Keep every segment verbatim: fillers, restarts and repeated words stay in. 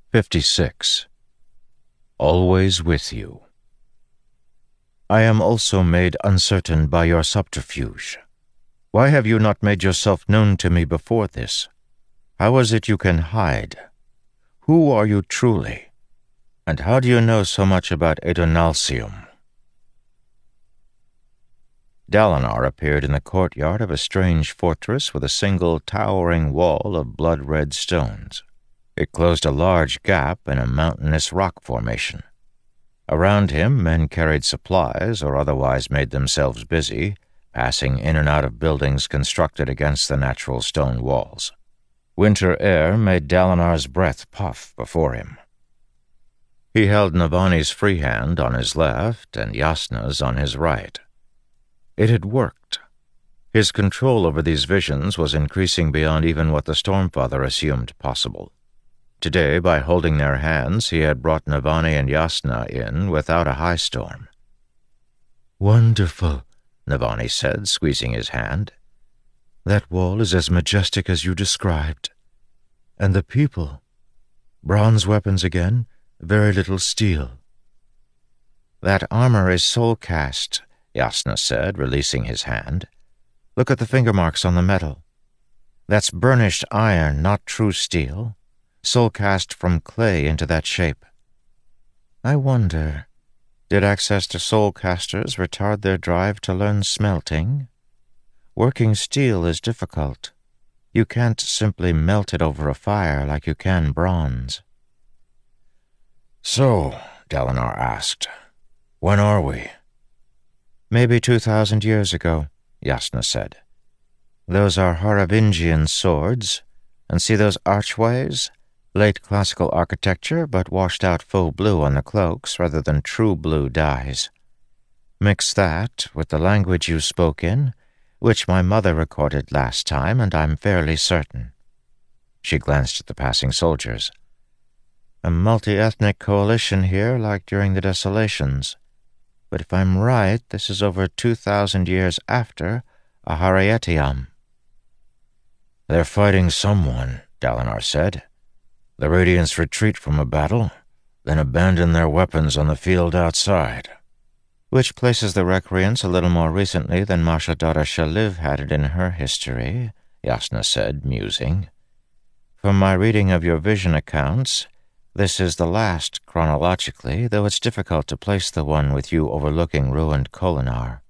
fifty-six. Always with you. I am also made uncertain by your subterfuge. Why have you not made yourself known to me before this? How is it you can hide? Who are you truly? And how do you know so much about Adonalsium? Dalinar appeared in the courtyard of a strange fortress with a single towering wall of blood-red stones. It closed a large gap in a mountainous rock formation. Around him, men carried supplies or otherwise made themselves busy, passing in and out of buildings constructed against the natural stone walls. Winter air made Dalinar's breath puff before him. He held Navani's free hand on his left and Jasnah's on his right. It had worked. His control over these visions was increasing beyond even what the Stormfather assumed possible. Today, by holding their hands, he had brought Navani and Jasnah in without a high storm. "Wonderful," Navani said, squeezing his hand. "That wall is as majestic as you described. And the people. Bronze weapons again, very little steel." "That armor is soul-cast," Jasnah said, releasing his hand. "Look at the finger marks on the metal. That's burnished iron, not true steel. Soul-cast from clay into that shape. I wonder, did access to soul-casters retard their drive to learn smelting? Working steel is difficult. You can't simply melt it over a fire like you can bronze." "So," Dalinar asked, "when are we?" "Maybe two thousand years ago," Jasnah said. "Those are Haravingian swords, and see those archways? Late classical architecture, but washed out full blue on the cloaks rather than true blue dyes. Mix that with the language you spoke in, which my mother recorded last time, and I'm fairly certain." She glanced at the passing soldiers. "A multi-ethnic coalition here like during the Desolations. But if I'm right, this is over two thousand years after Aharietiam." "They're fighting someone," Dalinar said. "The Radiants retreat from a battle, then abandon their weapons on the field outside." "Which places the Recreants a little more recently than Mashadara Shaliv had it in her history," Jasnah said, musing. "From my reading of your vision accounts, this is the last chronologically, though it's difficult to place the one with you overlooking ruined Kholinar."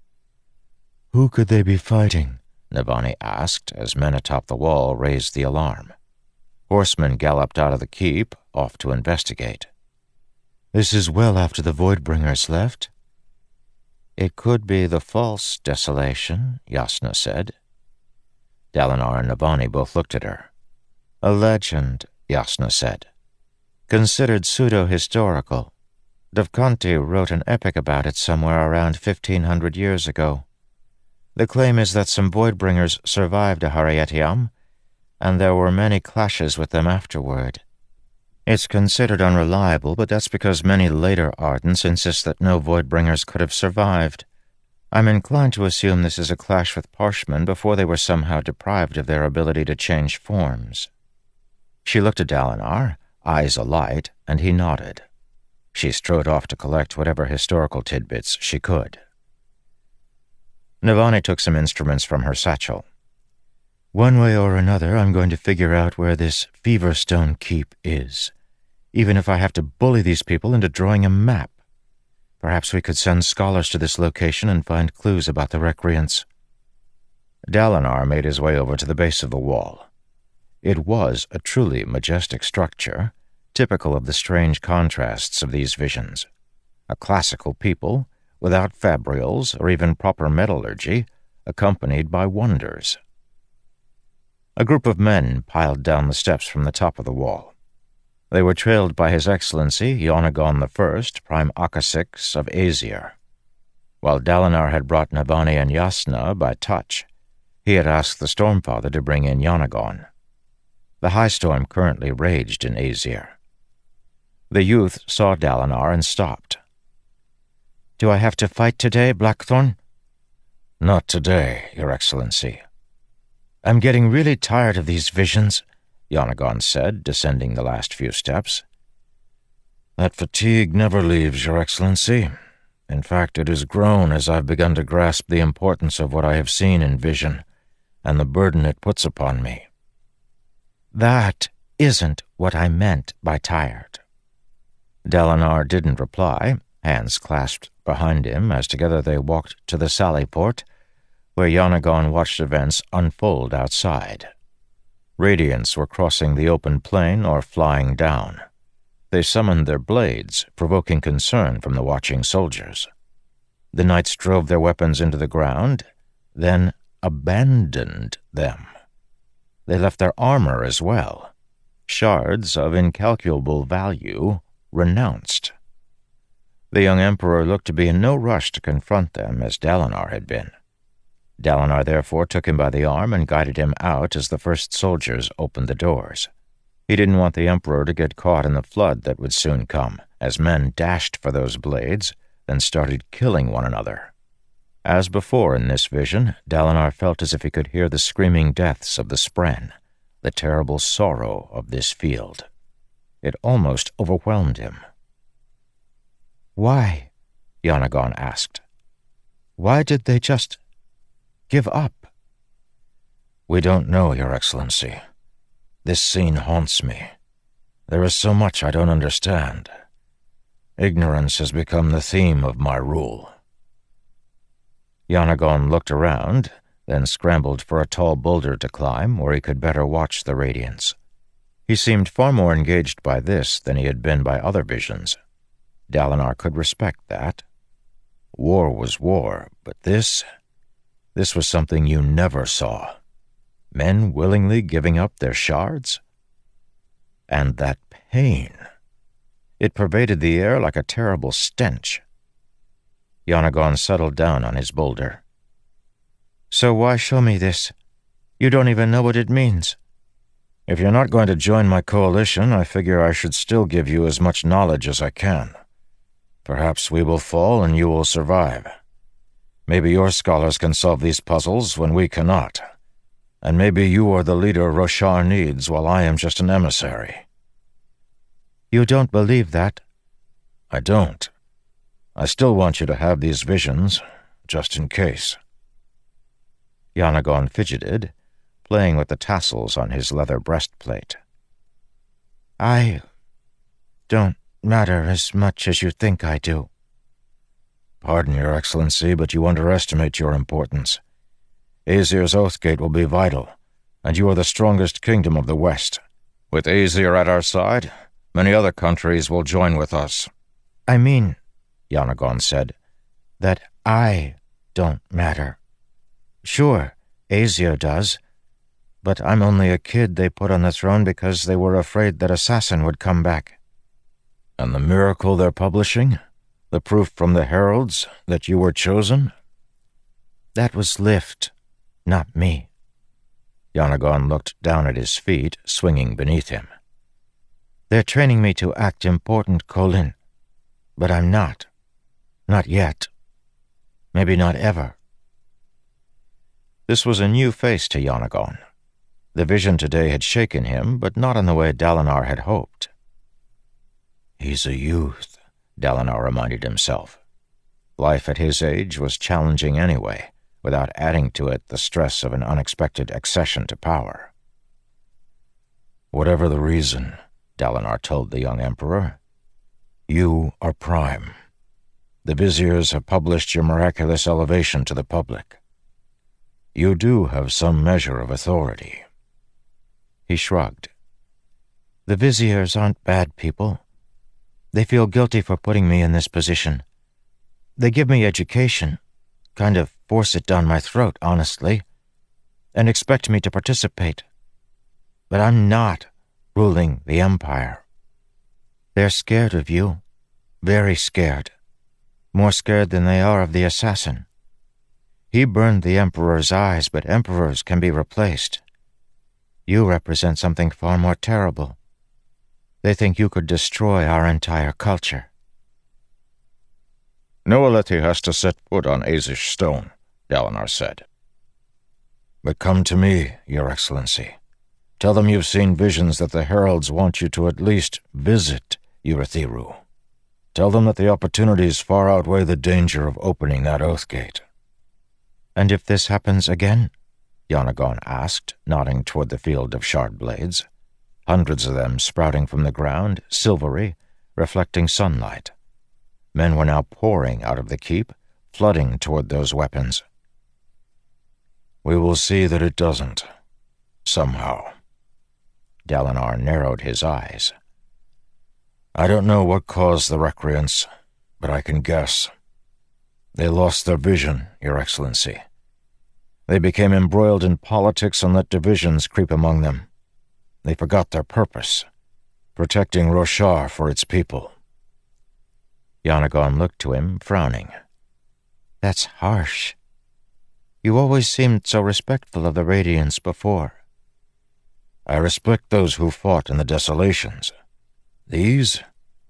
"Who could they be fighting?" Navani asked as men atop the wall raised the alarm. Horsemen galloped out of the keep, off to investigate. "This is well after the Voidbringers left." "It could be the false desolation," Jasnah said. Dalinar and Navani both looked at her. "A legend," Jasnah said. "Considered pseudo-historical. Davkanti wrote an epic about it somewhere around fifteen hundred years ago. The claim is that some Voidbringers survived Aharietiam, and there were many clashes with them afterward. It's considered unreliable, but that's because many later Ardents insist that no Voidbringers could have survived. I'm inclined to assume this is a clash with Parshmen before they were somehow deprived of their ability to change forms." She looked at Dalinar, eyes alight, and he nodded. She strode off to collect whatever historical tidbits she could. Navani took some instruments from her satchel. "One way or another, I'm going to figure out where this Feverstone Keep is, even if I have to bully these people into drawing a map. Perhaps we could send scholars to this location and find clues about the Recreants." Dalinar made his way over to the base of the wall. It was a truly majestic structure, typical of the strange contrasts of these visions. A classical people, without fabrials or even proper metallurgy, accompanied by wonders. A group of men piled down the steps from the top of the wall. They were trailed by His Excellency Yonagon the First, Prime Akasix of Aesir. While Dalinar had brought Navani and Jasnah by touch, he had asked the Stormfather to bring in Yonagon. The high storm currently raged in Aesir. The youth saw Dalinar and stopped. "Do I have to fight today, Blackthorn?" "Not today, Your Excellency." "I'm getting really tired of these visions," Yanagon said, descending the last few steps. That fatigue never leaves, Your Excellency. In fact, it has grown as I've begun to grasp the importance of what I have seen in vision, and the burden it puts upon me. That isn't what I meant by tired. Dalinar didn't reply, hands clasped behind him as together they walked to the Sallyport, where Yanagon watched events unfold outside. Radiants were crossing the open plain or flying down. They summoned their blades, provoking concern from the watching soldiers. The knights drove their weapons into the ground, then abandoned them. They left their armor as well. Shards of incalculable value renounced. The young emperor looked to be in no rush to confront them as Dalinar had been. Dalinar therefore took him by the arm and guided him out as the first soldiers opened the doors. He didn't want the emperor to get caught in the flood that would soon come, as men dashed for those blades, then started killing one another. As before in this vision, Dalinar felt as if he could hear the screaming deaths of the Spren, the terrible sorrow of this field. It almost overwhelmed him. "Why?" Yanagon asked. "Why did they just give up?" "We don't know, Your Excellency. This scene haunts me. There is so much I don't understand. Ignorance has become the theme of my rule." Yanagon looked around, then scrambled for a tall boulder to climb where he could better watch the radiance. He seemed far more engaged by this than he had been by other visions. Dalinar could respect that. War was war, but this... this was something you never saw. Men willingly giving up their shards? And that pain. It pervaded the air like a terrible stench. Yanagon settled down on his boulder. "So why show me this? You don't even know what it means." "If you're not going to join my coalition, I figure I should still give you as much knowledge as I can. Perhaps we will fall and you will survive. Maybe your scholars can solve these puzzles when we cannot. And maybe you are the leader Roshar needs while I am just an emissary." "You don't believe that?" "I don't. I still want you to have these visions, just in case." Yanagon fidgeted, playing with the tassels on his leather breastplate. "I don't matter as much as you think I do." "Pardon, Your Excellency, but you underestimate your importance. Aesir's Oathgate will be vital, and you are the strongest kingdom of the West. With Aesir at our side, many other countries will join with us." "I mean," Yanagon said, "that I don't matter. Sure, Aesir does, but I'm only a kid they put on the throne because they were afraid that Assassin would come back." "And the miracle they're publishing? The proof from the heralds that you were chosen?" "That was Lift, not me." Yanagon looked down at his feet, swinging beneath him. "They're training me to act important, Kholin, but I'm not. Not yet. Maybe not ever." This was a new face to Yanagon. The vision today had shaken him, but not in the way Dalinar had hoped. "He's a youth," Dalinar reminded himself. Life at his age was challenging anyway, without adding to it the stress of an unexpected accession to power. "Whatever the reason," Dalinar told the young emperor, "you are prime. The viziers have published your miraculous elevation to the public. You do have some measure of authority." He shrugged. "The viziers aren't bad people. They feel guilty for putting me in this position. They give me education, kind of force it down my throat, honestly, and expect me to participate. But I'm not ruling the Empire. They're scared of you, very scared, more scared than they are of the Assassin. He burned the Emperor's eyes, but emperors can be replaced. You represent something far more terrible. They think you could destroy our entire culture." "No Alethi has to set foot on Azish stone," Dalinar said. "But come to me, Your Excellency. Tell them you've seen visions that the heralds want you to at least visit Urithiru. Tell them that the opportunities far outweigh the danger of opening that oath gate." "And if this happens again?" Yanagon asked, nodding toward the field of shard blades, hundreds of them sprouting from the ground, silvery, reflecting sunlight. Men were now pouring out of the keep, flooding toward those weapons. "We will see that it doesn't. Somehow." Dalinar narrowed his eyes. "I don't know what caused the recreants, but I can guess. They lost their vision, Your Excellency. They became embroiled in politics and let divisions creep among them. They forgot their purpose, protecting Roshar for its people." Yanagon looked to him, frowning. "That's harsh. You always seemed so respectful of the Radiants before." "I respect those who fought in the desolations. These?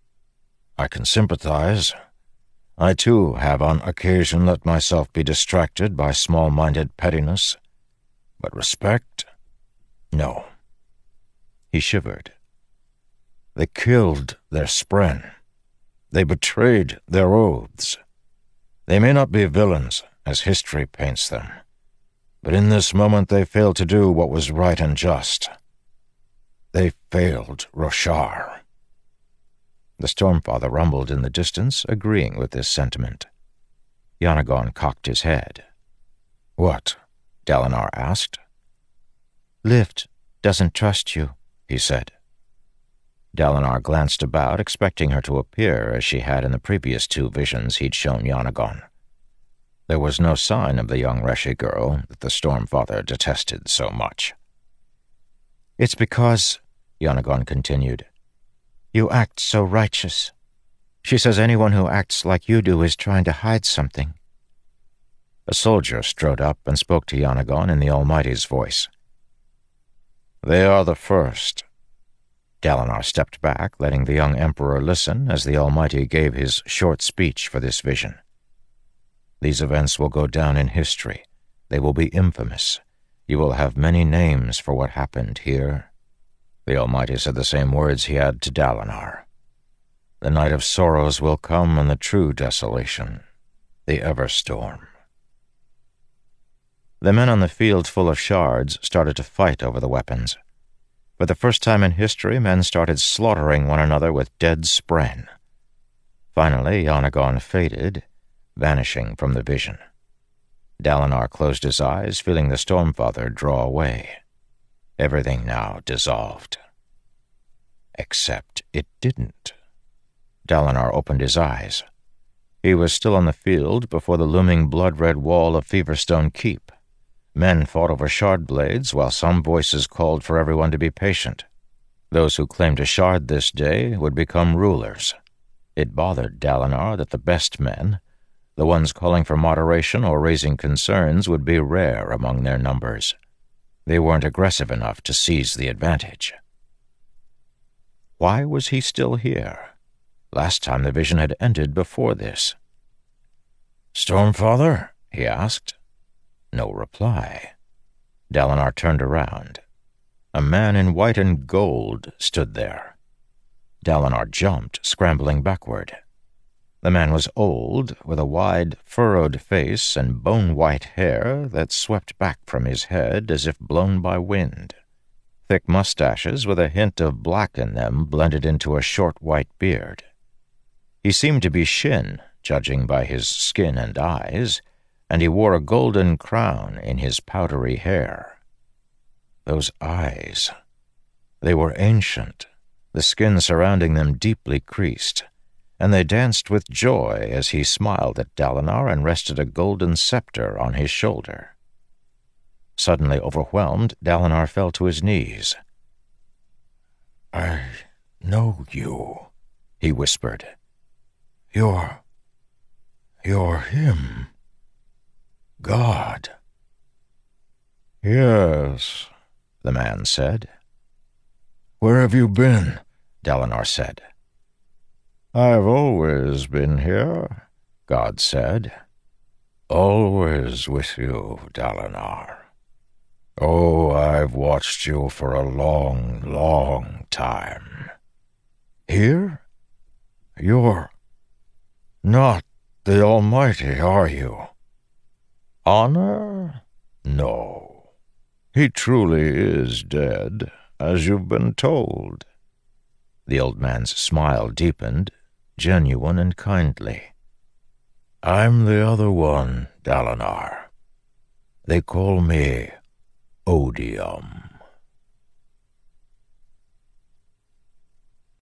I can sympathize. I, too, have on occasion let myself be distracted by small-minded pettiness. But respect? No." He shivered. "They killed their spren. They betrayed their oaths. They may not be villains, as history paints them, but in this moment they failed to do what was right and just. They failed Roshar." The Stormfather rumbled in the distance, agreeing with this sentiment. Yanagon cocked his head. "What?" Dalinar asked. "Lift doesn't trust you," he said. Dalinar glanced about, expecting her to appear as she had in the previous two visions he'd shown Yanagon. There was no sign of the young Reshi girl that the Stormfather detested so much. "It's because," Yanagon continued, "you act so righteous. She says anyone who acts like you do is trying to hide something." A soldier strode up and spoke to Yanagon in the Almighty's voice. "They are the first." Dalinar stepped back, letting the young Emperor listen as the Almighty gave his short speech for this vision. "These events will go down in history. They will be infamous. You will have many names for what happened here." The Almighty said the same words he had to Dalinar. "The night of sorrows will come and the true desolation, the Everstorm." The men on the field full of shards started to fight over the weapons. For the first time in history, men started slaughtering one another with dead spren. Finally, Yanagon faded, vanishing from the vision. Dalinar closed his eyes, feeling the Stormfather draw away. Everything now dissolved. Except it didn't. Dalinar opened his eyes. He was still on the field before the looming blood-red wall of Feverstone Keep. Men fought over shard blades, while some voices called for everyone to be patient. Those who claimed a shard this day would become rulers. It bothered Dalinar that the best men, the ones calling for moderation or raising concerns, would be rare among their numbers. They weren't aggressive enough to seize the advantage. Why was he still here? Last time the vision had ended before this. "Stormfather?" he asked. No reply. Dalinar turned around. A man in white and gold stood there. Dalinar jumped, scrambling backward. The man was old, with a wide, furrowed face and bone-white hair that swept back from his head as if blown by wind. Thick mustaches with a hint of black in them blended into a short white beard. He seemed to be Shin, judging by his skin and eyes, and he wore a golden crown in his powdery hair. Those eyes. They were ancient, the skin surrounding them deeply creased, and they danced with joy as he smiled at Dalinar and rested a golden scepter on his shoulder. Suddenly overwhelmed, Dalinar fell to his knees. "I know you," he whispered. You're... you're him. God." "Yes," the man said. "Where have you been?" Dalinar said. "I've always been here," God said. "Always with you, Dalinar." Oh, I've watched you for a long, long time. Here? You're not the Almighty, are you? Honor? No. He truly is dead, as you've been told. The old man's smile deepened, genuine and kindly. I'm the other one, Dalinar. They call me Odium.